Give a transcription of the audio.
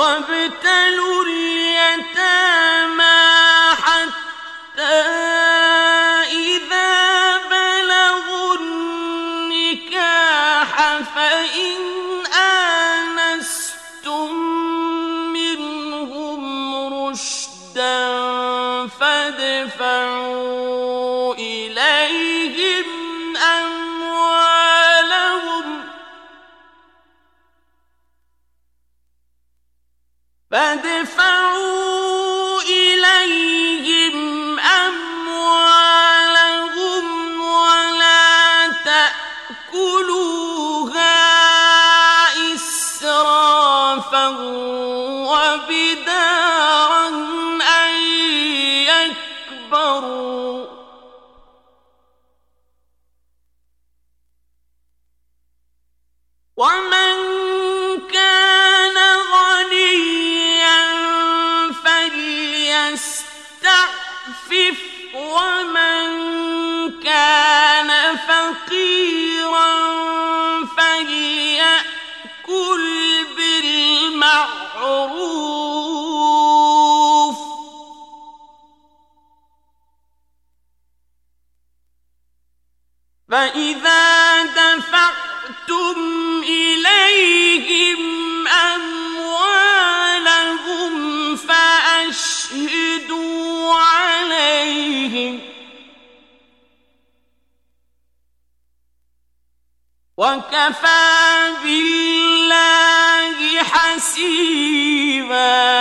وابتلوا اليتامى حتى إذا بلغوا النكاح فإن آنستم منهم رشدا فادفعوا إليهم أموالهم ولا تأكلوها إسرافا وبدارا أن يكبروا ومن كان غنيا فليستعفف ومن كان فقيرا فليأكل بالمعروف فإذا دفعتم إليهم أموالهم فأشهدوا عليهم وكفى بالله حسيبا.